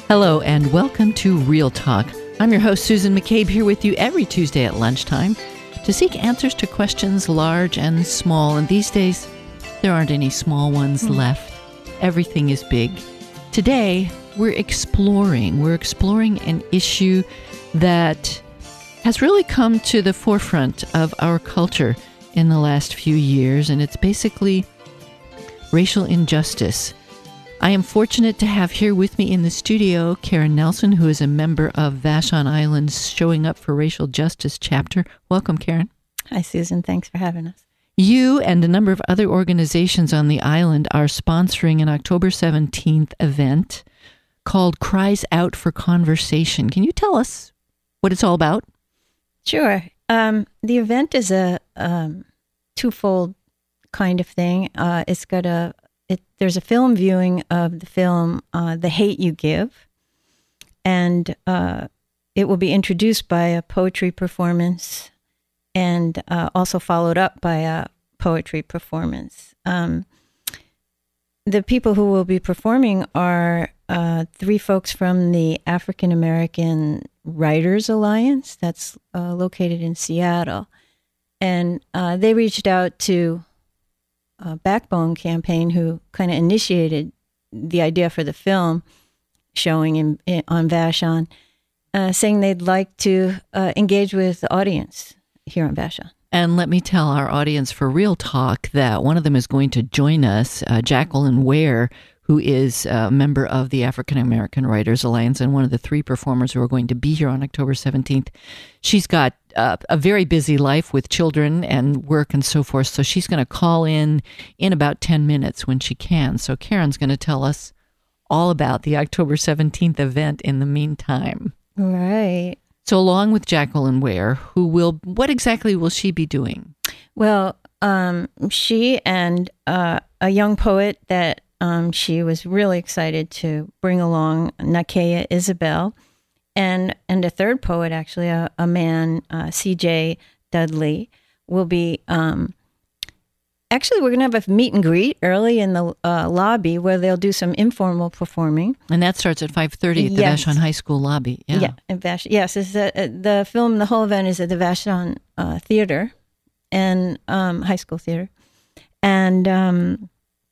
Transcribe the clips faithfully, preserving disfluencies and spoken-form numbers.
Hello and welcome to Real Talk. I'm your host, Susan McCabe, here with you every Tuesday at lunchtime to seek answers to questions large and small. And these days, there aren't any small ones mm. left. Everything is big. Today, we're exploring. We're exploring an issue that has really come to the forefront of our culture in the last few years, and it's basically racial injustice. I am fortunate to have here with me in the studio Karen Nelson, who is a member of Vashon Island's Showing Up for Racial Justice chapter. Welcome, Karen. Hi, Susan. Thanks for having us. You and a number of other organizations on the island are sponsoring an October seventeenth event called Cries Out for Conversation. Can you tell us what it's all about? Sure. Um, the event is a um, twofold kind of thing. Uh, it's got a It, there's a film viewing of the film uh, The Hate U Give, and uh, it will be introduced by a poetry performance and uh, also followed up by a poetry performance. Um, the people who will be performing are uh, three folks from the African American Writers Alliance that's uh, located in Seattle, and uh, they reached out to Uh, Backbone campaign, who kind of initiated the idea for the film showing in, in, on Vashon, uh, saying they'd like to uh, engage with the audience here on Vashon. And let me tell our audience for Real Talk that one of them is going to join us, uh, Jacqueline Ware, who is a member of the African American Writers Alliance and one of the three performers who are going to be here on October seventeenth. She's got uh, a very busy life with children and work and so forth, so she's going to call in in about ten minutes when she can. So Karen's going to tell us all about the October seventeenth event in the meantime. Right. So along with Jacqueline Ware, who will, what exactly will she be doing? Well, um, she and uh, a young poet that Um, she was really excited to bring along, Nakeya Isabel, and and a third poet, actually, a, a man, uh, C J Dudley, will be, um, actually, we're going to have a meet and greet early in the uh, lobby where they'll do some informal performing. And that starts at five thirty at the yes. Vashon High School lobby. Yeah, yeah in Vash- yes, it's a, the film, the whole event is at the Vashon uh, Theater and um, High School Theater. And um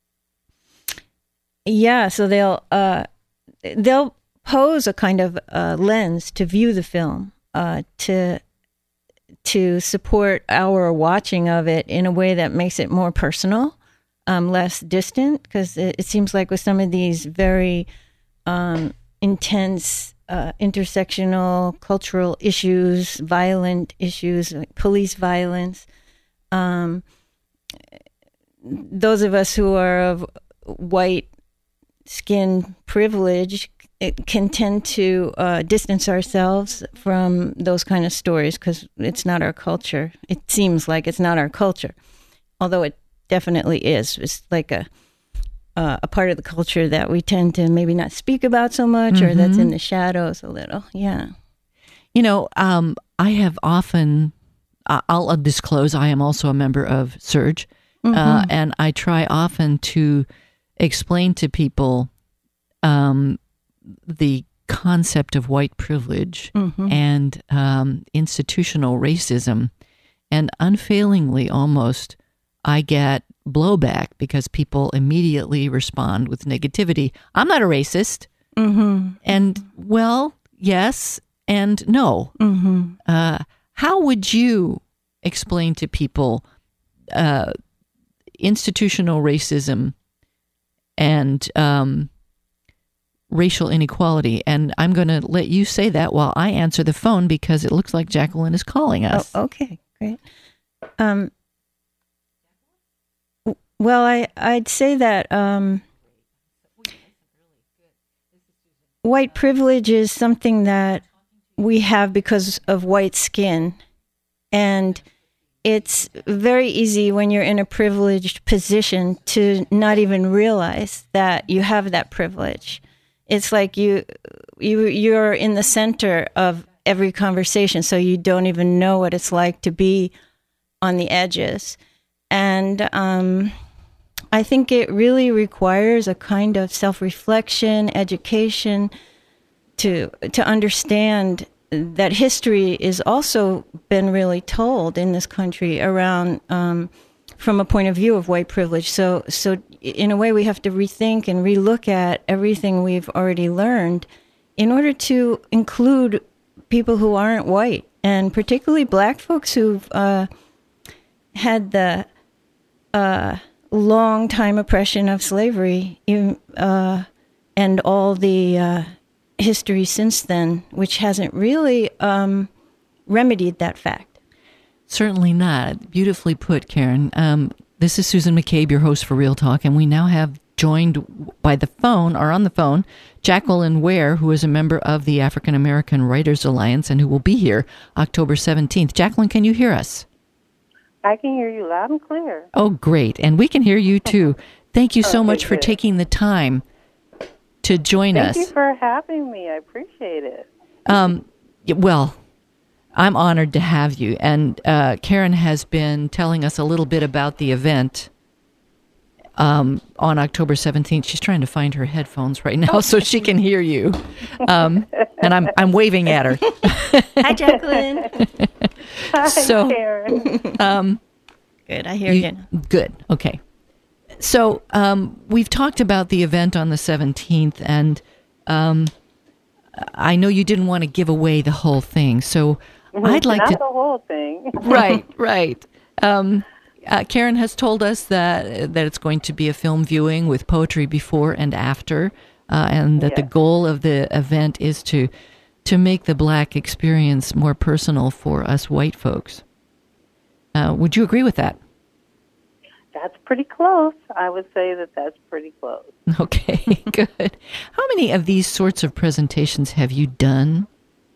Yeah, so they'll uh, they'll pose a kind of uh, lens to view the film, uh, to to support our watching of it in a way that makes it more personal, um, less distant. Because it, it seems like with some of these very um, intense uh, intersectional cultural issues, violent issues, like police violence, um, those of us who are of white skin privilege, it can tend to uh, distance ourselves from those kind of stories because it's not our culture. It seems like it's not our culture, although it definitely is. It's like a uh, a part of the culture that we tend to maybe not speak about so much, mm-hmm. or that's in the shadows a little. Yeah. You know, um, I have often, uh, I'll disclose, I am also a member of Surge, mm-hmm. uh, and I try often to explain to people um, the concept of white privilege mm-hmm. and um, institutional racism. And unfailingly, almost, I get blowback because people immediately respond with negativity. I'm not a racist. Mm-hmm. And, well, yes and no. Mm-hmm. Uh, how would you explain to people uh, institutional racism and um, racial inequality? And I'm going to let you say that while I answer the phone because it looks like Jacqueline is calling us. Oh, okay, great. Um, well, I, I'd say that um, white privilege is something that we have because of white skin. And it's very easy when you're in a privileged position to not even realize that you have that privilege. It's like you, you, you're in the center of every conversation, so you don't even know what it's like to be on the edges. And um, I think it really requires a kind of self-reflection, education, to to understand that history is also been really told in this country around um, from a point of view of white privilege. So, so in a way, we have to rethink and relook at everything we've already learned in order to include people who aren't white, and particularly Black folks who've uh, had the uh, long time oppression of slavery, uh, and all the uh, history since then, which hasn't really um, remedied that fact. Certainly not. Beautifully put, Karen. Um, this is Susan McCabe, your host for Real Talk, and we now have joined by the phone, or on the phone, Jacqueline Ware, who is a member of the African American Writers Alliance and who will be here October seventeenth. Jacqueline, can you hear us? I can hear you loud and clear. Oh, great. And we can hear you too. Thank you so okay, much for good. taking the time to join Thank us. Thank you for having me. I appreciate it. Um, well, I'm honored to have you. And uh, Karen has been telling us a little bit about the event um, on October seventeenth. She's trying to find her headphones right now so she can hear you. Um, and I'm I'm waving at her. Hi, Jacqueline. Hi, so, Karen. Um, good, I hear you. you. Good, okay. So um, we've talked about the event on the seventeenth, and um, I know you didn't want to give away the whole thing, so I'd like Not to... Not the whole thing. Right, right. Um, uh, Karen has told us that that it's going to be a film viewing with poetry before and after, uh, and that yes. the goal of the event is to to make the Black experience more personal for us white folks. Uh, would you agree with that? That's pretty close. I would say that that's pretty close. Okay, good. How many of these sorts of presentations have you done?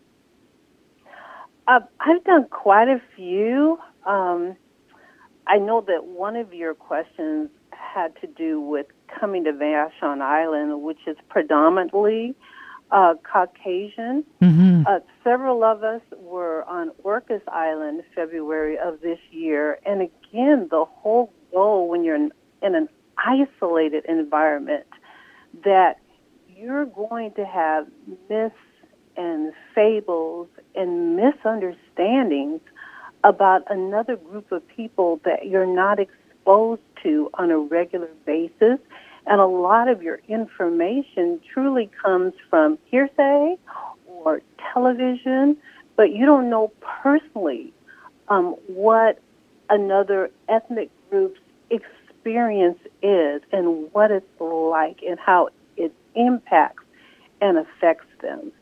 Uh, I've done quite a few. Um, I know that one of your questions had to do with coming to Vashon Island, which is predominantly uh, Caucasian. Mm-hmm. Uh, several of us were on Orcas Island February of this year. And again, the whole goal when you're in, in an isolated environment, that you're going to have myths and fables and misunderstandings about another group of people that you're not exposed to on a regular basis. And a lot of your information truly comes from hearsay or television, but you don't know personally um, what another ethnic group's experience is and what it's like and how it impacts and affects them.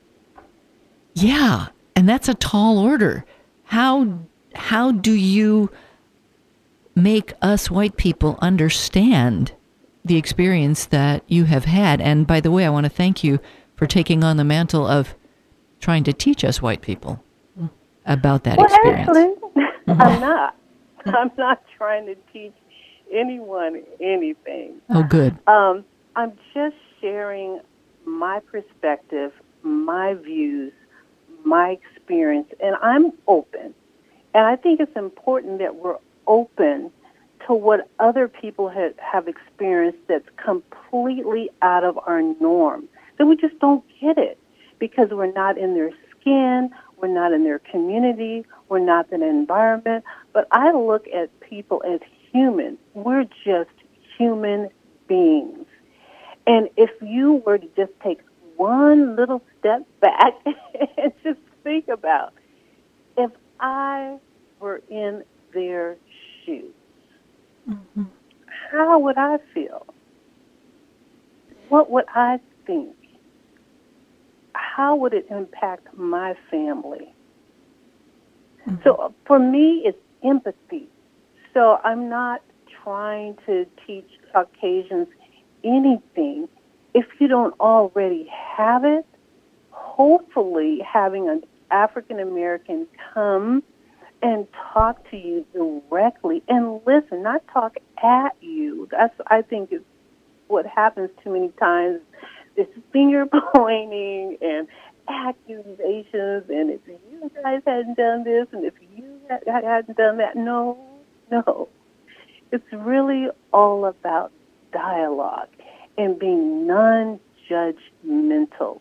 Yeah, and that's a tall order. How how do you make us white people understand the experience that you have had? And by the way, I want to thank you for taking on the mantle of trying to teach us white people about that well, experience. Actually, I'm not. I'm not trying to teach anyone anything. Oh, good. Um, I'm just sharing my perspective, my views, my experience, and I'm open. And I think it's important that we're open to what other people have, have experienced that's completely out of our norm, that we just don't get it because we're not in their skin, we're not in their community, we're not in the environment. But I look at people as human. We're just human beings. And if you were to just take one little step back and just think about, if I were in their shoes, mm-hmm. how would I feel? What would I think? How would it impact my family? Mm-hmm. So for me, it's empathy. So I'm not trying to teach Caucasians anything. If you don't already have it, hopefully having an African American come and talk to you directly and listen, not talk at you. That's, I think, is what happens too many times. This finger pointing and accusations, and if you guys hadn't done this, and if you hadn't done that, no, no. It's really all about dialogue and being non-judgmental.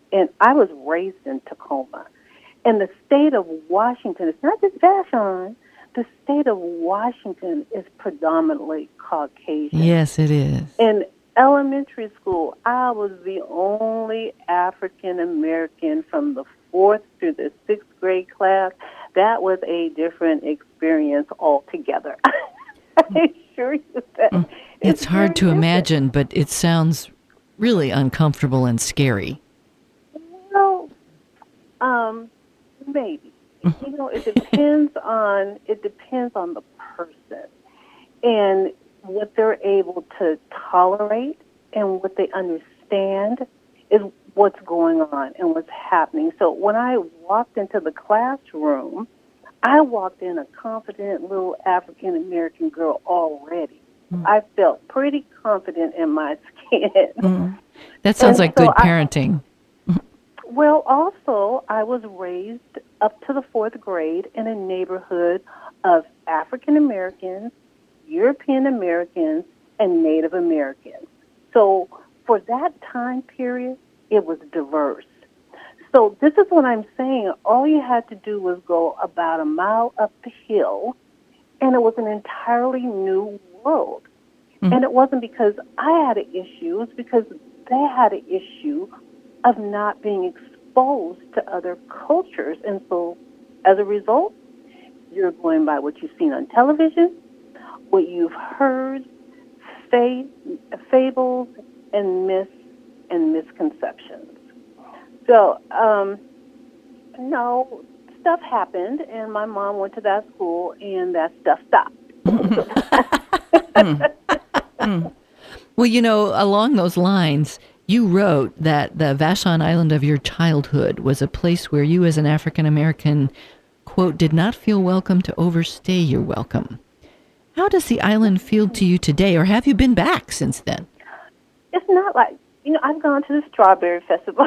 and I was raised in Tacoma. And the state of Washington, it's not just Vashon, the state of Washington is predominantly Caucasian. Yes, it is. In elementary school, I was the only African American from the fourth through the sixth grade class. That was a different experience altogether. I assure you that. It's, it's hard to different. imagine, but it sounds really uncomfortable and scary. Well, um, maybe. You know, it depends on it depends on the person and what they're able to tolerate and what they understand is what's going on and what's happening. So when I walked into the classroom, I walked in a confident little African American girl already. Mm. I felt pretty confident in my skin. Mm. That sounds and like so good parenting. I, well, also, I was raised up to the fourth grade in a neighborhood of African Americans, European Americans, and Native Americans. So for that time period, it was diverse. So this is what I'm saying. All you had to do was go about a mile up the hill, and it was an entirely new world. Mm-hmm. And it wasn't because I had an issue. It was because they had an issue of not being exposed to other cultures. And so as a result, you're going by what you've seen on television, what you've heard, faith, fables, and myths and misconceptions. So, um, no, stuff happened, and my mom went to that school, and that stuff stopped. mm. Mm. Well, you know, along those lines, you wrote that the Vashon Island of your childhood was a place where you as an African American, quote, did not feel welcome to overstay your welcome. How does the island feel to you today, or have you been back since then? It's not like, you know, I've gone to the Strawberry Festival.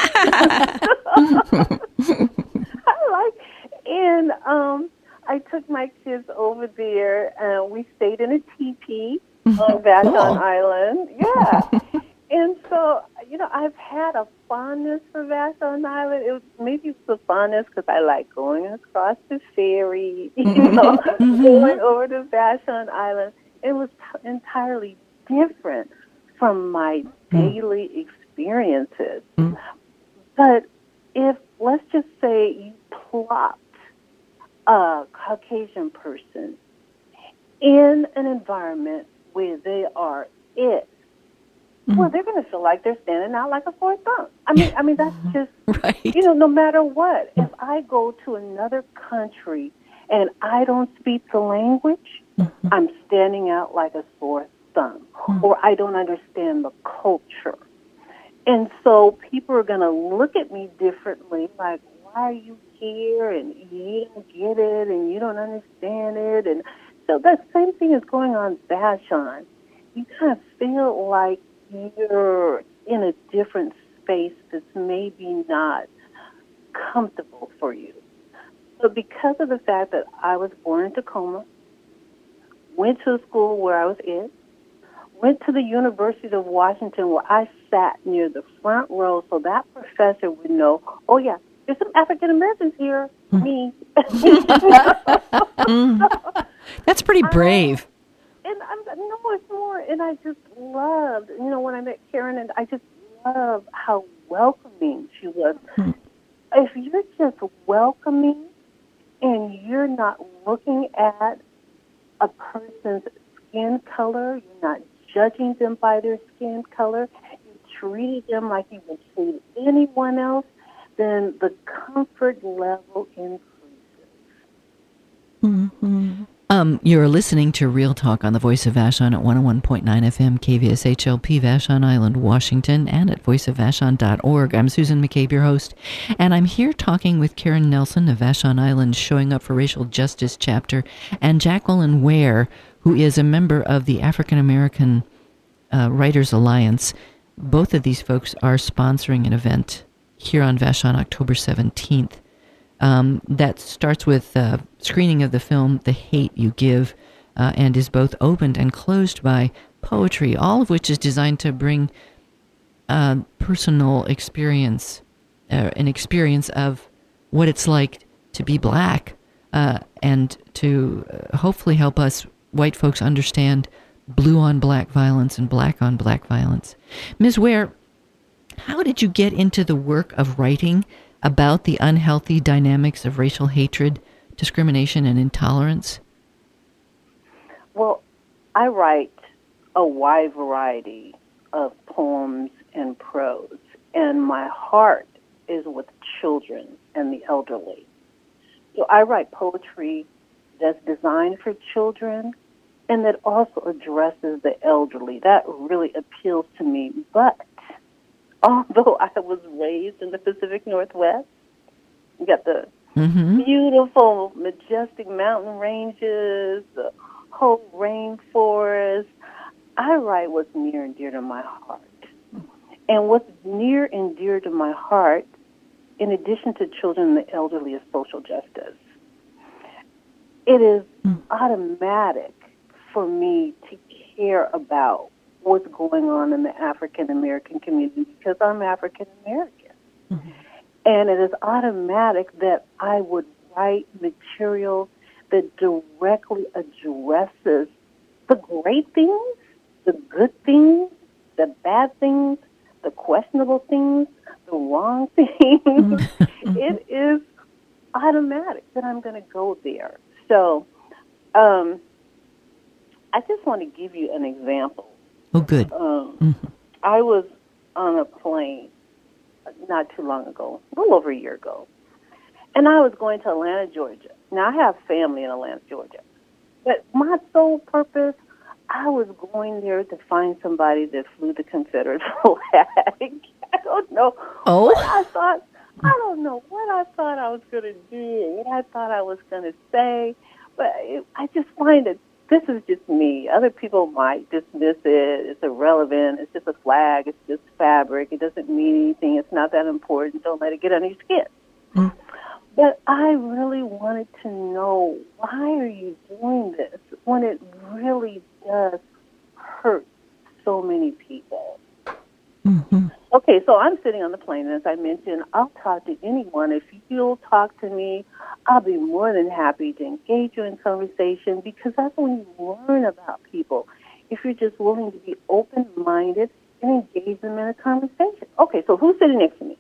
I like, and um, I took my kids over there, and we stayed in a teepee on Vashon cool. Island. Yeah. And so, you know, I've had a fondness for Vashon Island. It was, maybe it's the fondness because I like going across the ferry, you know, going over to Vashon Island. It was t- entirely different from my daily experiences. Mm. But if, let's just say, you plopped a Caucasian person in an environment where they are it, mm-hmm. well, they're going to feel like they're standing out like a sore thumb. I mean, I mean that's just, right. you know, no matter what. If I go to another country and I don't speak the language, mm-hmm. I'm standing out like a sore thumb, mm-hmm. or I don't understand the culture. And so people are going to look at me differently, like, why are you here, and you don't get it, and you don't understand it. And so that same thing is going on Vashon. You kind of feel like you're in a different space that's maybe not comfortable for you. So because of the fact that I was born in Tacoma, went to a school where I was in, went to the University of Washington where I sat near the front row so that professor would know, oh, yeah, there's some African Americans here, mm. me. mm. That's pretty brave. I, and I'm, no, it's more, and I just loved, you know, when I met Karen, and I just loved how welcoming she was. Mm. If you're just welcoming and you're not looking at a person's skin color, you're not judging them by their skin color, you treat them like you would treat anyone else, then the comfort level increases. Mm-hmm. Um, you're listening to Real Talk on the Voice of Vashon at one oh one point nine F M K V S H L P Vashon Island, Washington, and at voice of vashon dot org. I'm Susan McCabe, your host, and I'm here talking with Karen Nelson of Vashon Island Showing Up for Racial Justice chapter, and Jacqueline Ware, who is a member of the African American uh, Writers Alliance. Both of these folks are sponsoring an event here on Vashon October seventeenth. Um, that starts with a screening of the film The Hate You Give, uh, and is both opened and closed by poetry, all of which is designed to bring uh, personal experience uh, an experience of what it's like to be black, uh, and to uh, hopefully help us white folks understand blue on black violence and black on black violence. Miz Ware, how did you get into the work of writing about the unhealthy dynamics of racial hatred, discrimination, and intolerance? Well, I write a wide variety of poems and prose, and my heart is with children and the elderly. So I write poetry that's designed for children and that also addresses the elderly. That really appeals to me. But although I was raised in the Pacific Northwest, you got the mm-hmm. beautiful, majestic mountain ranges, the whole rainforest, I write what's near and dear to my heart. And what's near and dear to my heart, in addition to children and the elderly, is social justice. It is mm. automatic for me to care about what's going on in the African American community because I'm African American. Mm-hmm. And it is automatic that I would write material that directly addresses the great things, the good things, the bad things, the questionable things, the wrong things. It is automatic that I'm going to go there. So um, I just want to give you an example. Oh, good. Um, mm-hmm. I was on a plane not too long ago, a little over a year ago, and I was going to Atlanta, Georgia. Now, I have family in Atlanta, Georgia. But my sole purpose, I was going there to find somebody that flew the Confederate flag. I don't know oh? what I thought. I don't know what I thought I was going to do or what I thought I was going to say. But it, I just find that this is just me. Other people might dismiss it. It's irrelevant. It's just a flag. It's just fabric. It doesn't mean anything. It's not that important. Don't let it get under your skin. Mm. But I really wanted to know, why are you doing this when it really does hurt so many people? Mm-hmm. Okay, so I'm sitting on the plane, and as I mentioned, I'll talk to anyone. If you'll talk to me, I'll be more than happy to engage you in conversation because that's when you learn about people. If you're just willing to be open-minded and engage them in a conversation. Okay, so who's sitting next to me?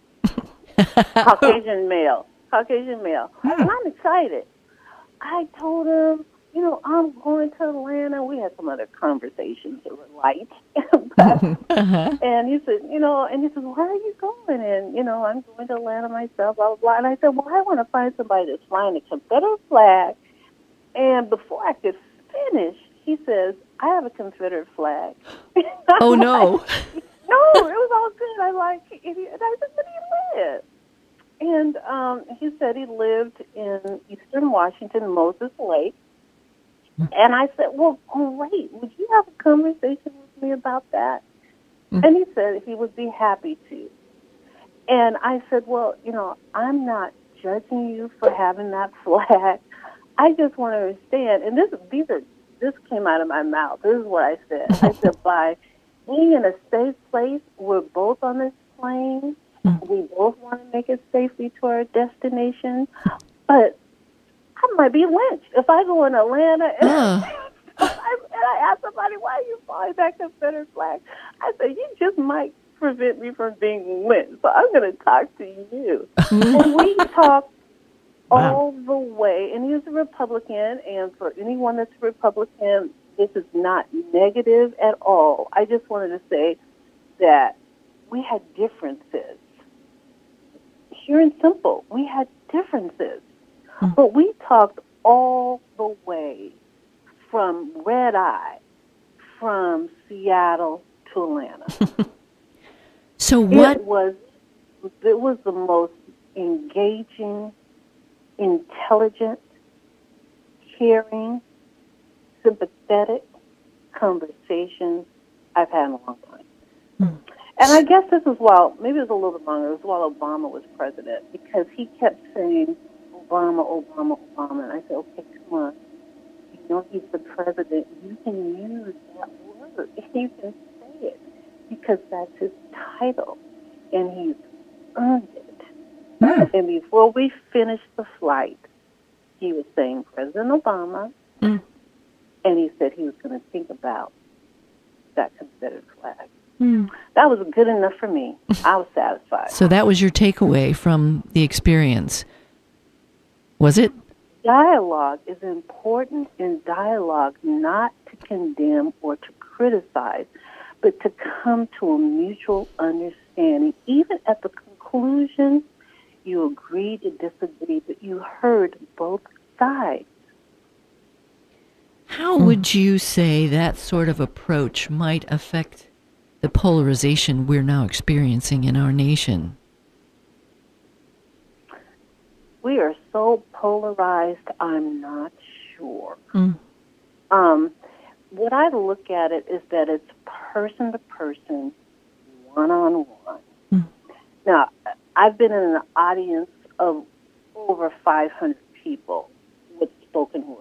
Caucasian male. Caucasian male. Hmm. And I'm excited. I told him, you know, I'm going to Atlanta. We had some other conversations that were light. but, uh-huh. And he said, you know, and he said, where are you going? And, you know, I'm going to Atlanta myself, blah, blah, blah. And I said, well, I want to find somebody that's flying the Confederate flag. And before I could finish, he says, I have a Confederate flag. Oh, no. Like, no, it was all good. I'm like, idiot. And I said, where do you live? And um, he said he lived in eastern Washington, Moses Lake. And I said, well, great. Would you have a conversation with me about that? Mm-hmm. And he said he would be happy to. And I said, well, you know, I'm not judging you for having that flag. I just want to understand. And this, these are, this came out of my mouth. This is what I said. I said, by being in a safe place, we're both on this plane. We both want to make it safely to our destination, but I might be lynched if I go in Atlanta and, uh. I, and I ask somebody, why are you flying that Confederate flag? I said, you just might prevent me from being lynched, so I'm going to talk to you. And we talked wow. all the way, and he's a Republican, and for anyone that's a Republican, this is not negative at all. I just wanted to say that we had differences. Pure and simple. We had differences. Mm. But we talked all the way from Red Eye, from Seattle to Atlanta. So what? It was, it was the most engaging, intelligent, caring, sympathetic conversations I've had in a long time. Mm. And I guess this is while, maybe it was a little bit longer, it was while Obama was president, because he kept saying, Obama, Obama, Obama. And I said, okay, come on. You know he's the president. You can use that word. You can say it, because that's his title. And he's earned it. before we finished the flight, he was saying President Obama, Mm. and he said he was going to think about that Confederate flag. Mm. That was good enough for me. I was satisfied. So that was your takeaway from the experience, was it? Dialogue is important in dialogue not to condemn or to criticize, but to come to a mutual understanding. Even at the conclusion, you agreed to disagree, but you heard both sides. How would you say that sort of approach might affect the polarization we're now experiencing in our nation? We are so polarized, I'm not sure. Mm. Um, what I look at it is that it's person to person, one-on-one. Mm. Now, I've been in an audience of over five hundred people with spoken word.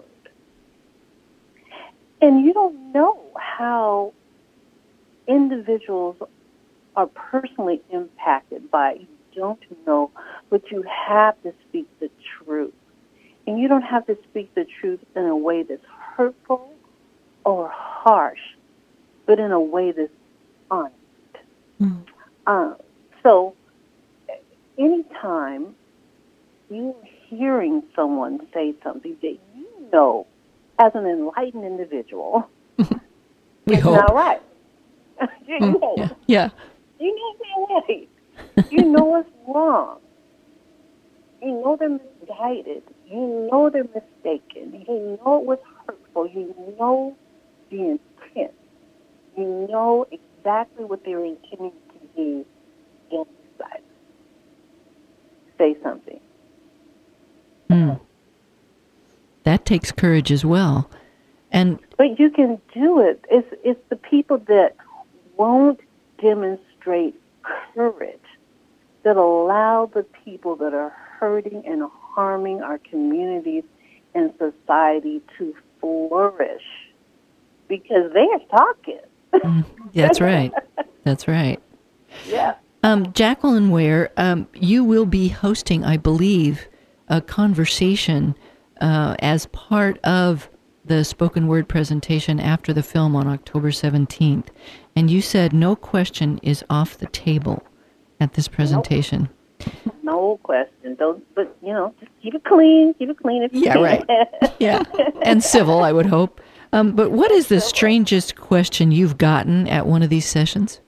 And you don't know how individuals are personally impacted by it. You don't know, but you have to speak the truth. And you don't have to speak the truth in a way that's hurtful or harsh, but in a way that's honest. Mm. Uh, so, anytime you're hearing someone say something that you know, as an enlightened individual, We it's hope. not right. you Mm. know, Yeah. yeah. you know they're right. You know it's wrong. You know they're misguided. You know they're mistaken. You know it was hurtful. You know the intent. You know exactly what they were intending to do. Don't decide. Say something. Mm. That takes courage as well. And But you can do it. It's it's the people that won't demonstrate courage that allow the people that are hurting and harming our communities and society to flourish because they are talking. mm, that's right. That's right. Yeah. Um, Jacqueline Ware, um, you will be hosting, I believe, a conversation uh, as part of the spoken word presentation after the film on October seventeenth. And you said no question is off the table at this presentation. Nope. No question. Don't, but, you know, just keep it clean. Keep it clean if you Yeah, can. right. Yeah, and civil, I would hope. Um, but what is the strangest question you've gotten at one of these sessions?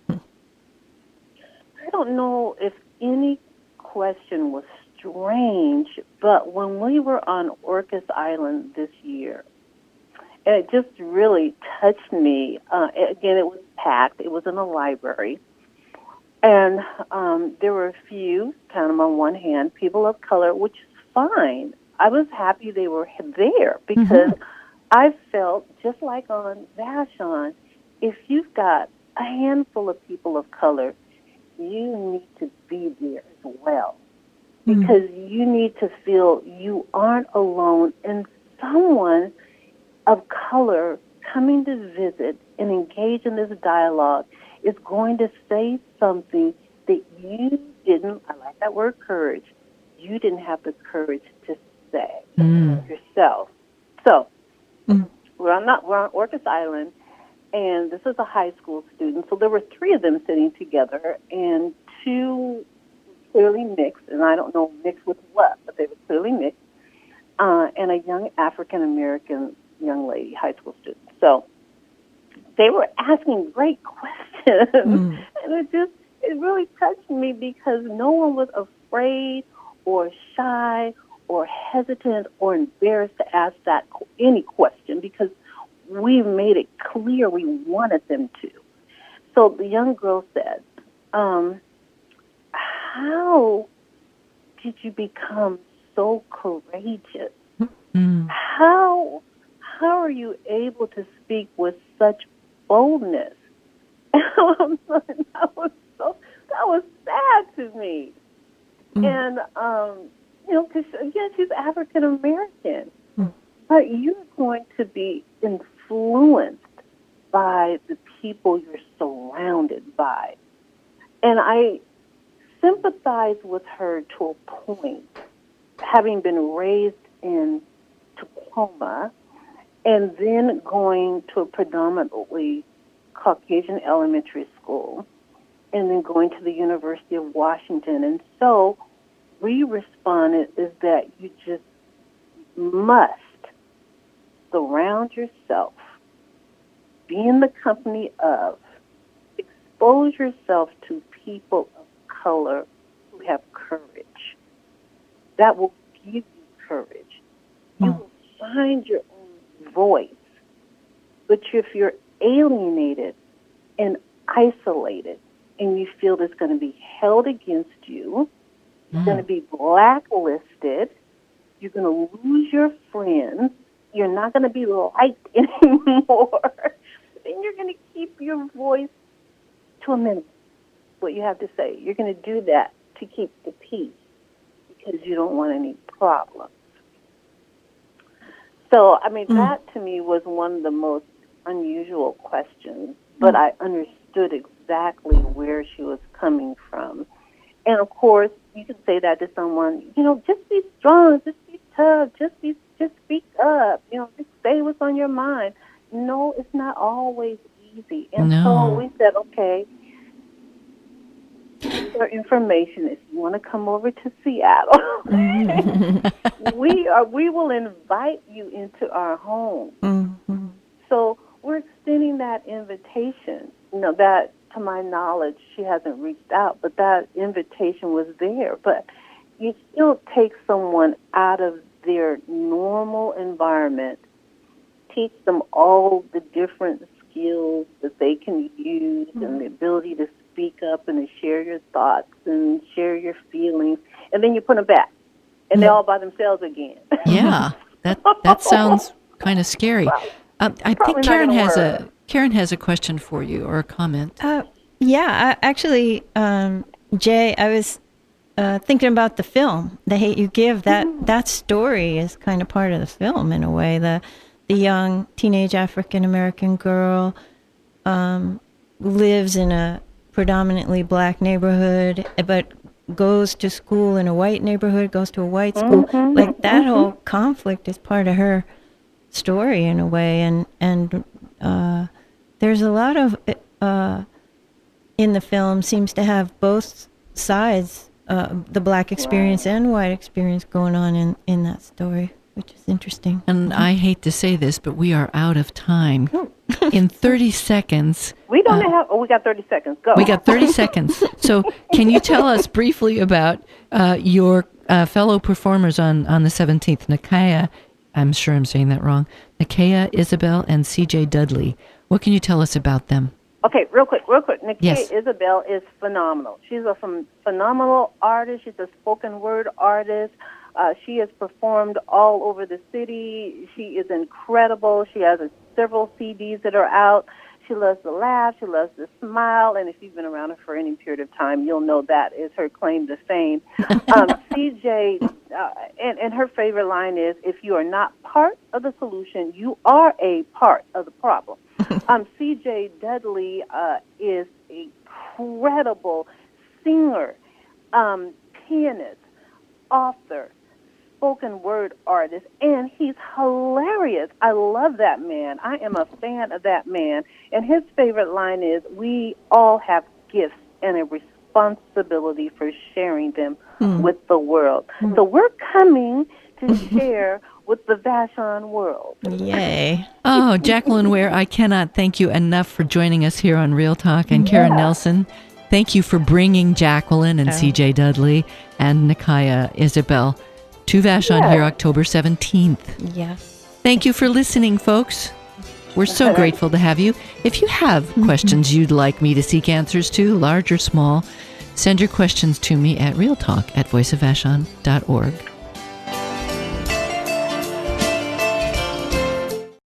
I don't know if any question was strange, but when we were on Orcas Island this year, and it just really touched me. Uh, again, it was packed. It was in a library. And um, there were a few, count them on one hand, people of color, which is fine. I was happy they were there because mm-hmm. I felt, just like on Vashon, if you've got a handful of people of color, you need to be there as well. Mm-hmm. Because you need to feel you aren't alone, and someone of color coming to visit and engage in this dialogue is going to say something that you didn't, I like that word courage, you didn't have the courage to say mm. yourself. So, mm. we're on not, we're on Orcas Island, and this is a high school student, so there were three of them sitting together, and two clearly mixed, and I don't know mixed with what, but they were clearly mixed, uh, and a young African-American young lady, high school student. So, they were asking great questions, mm. and it just, it really touched me because no one was afraid or shy or hesitant or embarrassed to ask that any question because we made it clear we wanted them to. So the young girl said, um, how did you become so courageous? Mm. How, how are you able to speak with such boldness? that was so that was sad to me, mm. and um, you know, because again, she's African American, mm. but you're going to be influenced by the people you're surrounded by, and I sympathize with her to a point having been raised in Tacoma and then going to a predominantly Caucasian elementary school and then going to the University of Washington. And so we responded is that you just must surround yourself, be in the company of, expose yourself to people of color who have courage. That will give you courage. Mm. You will find your own voice. But if you're alienated and isolated and you feel it's going to be held against you, mm. you're going to be blacklisted, you're going to lose your friends, you're not going to be liked anymore, then you're going to keep your voice to a minimum, what you have to say. You're going to do that to keep the peace because you don't want any problems. So, I mean, mm. that to me was one of the most unusual questions, but mm. I understood exactly where she was coming from. And, of course, you can say that to someone, you know, just be strong, just be tough, just be, just speak up, you know, just say what's on your mind. No, it's not always easy. And no. so we said, okay, for information, if you want to come over to Seattle, we are we will invite you into our home. Mm-hmm. So we're extending that invitation. You know, that to my knowledge, she hasn't reached out, but that invitation was there. But you still take someone out of their normal environment, teach them all the different skills that they can use mm-hmm. and the ability to speak up and to share your thoughts and share your feelings, and then you put them back, and they're all by themselves again. Yeah, that that sounds kind of scary. Well, um, I think Karen has work. a Karen has a question for you or a comment. Uh, yeah, I, actually, um, Jay, I was uh, thinking about the film, The Hate U Give. That mm-hmm. that story is kind of part of the film in a way. The the young teenage African American girl um, lives in a predominantly black neighborhood, but goes to school in a white neighborhood, goes to a white school. Mm-hmm. Like that mm-hmm. whole conflict is part of her story in a way. And, and uh, there's a lot of, uh, in the film, seems to have both sides, uh, the black experience wow. and white experience going on in, in that story, which is interesting. And I hate to say this, but we are out of time. In thirty seconds. We don't uh, have, oh, we got thirty seconds. Go. We got thirty seconds. So can you tell us briefly about uh, your uh, fellow performers on, on the seventeenth, Nakaya, I'm sure I'm saying that wrong, Nakaya Isabel and C J Dudley. What can you tell us about them? Okay, real quick, real quick. Nakaya yes. Isabel is phenomenal. She's a ph- phenomenal artist. She's a spoken word artist. Uh, she has performed all over the city. She is incredible. She has a, several C Ds that are out. She loves to laugh. She loves to smile. And if you've been around her for any period of time, you'll know that is her claim to fame. Um, C J, uh, and, and her favorite line is, if you are not part of the solution, you are a part of the problem. um, C J Dudley uh, is an incredible singer, um, pianist, author, spoken word artist, and he's hilarious. I love that man. I am a fan of that man. And his favorite line is, we all have gifts and a responsibility for sharing them mm. with the world. Mm. So we're coming to share with the Vashon world. Yay. Oh, Jacqueline Ware, I cannot thank you enough for joining us here on Real Talk. And Karen yeah. Nelson, thank you for bringing Jacqueline and oh. C J Dudley and Nakaya Isabel to Vashon yes. here October seventeenth. Yes. Thank you for listening, folks. We're so grateful to have you. If you have mm-hmm. questions you'd like me to seek answers to, large or small, send your questions to me at realtalk at voice of vashon dot org.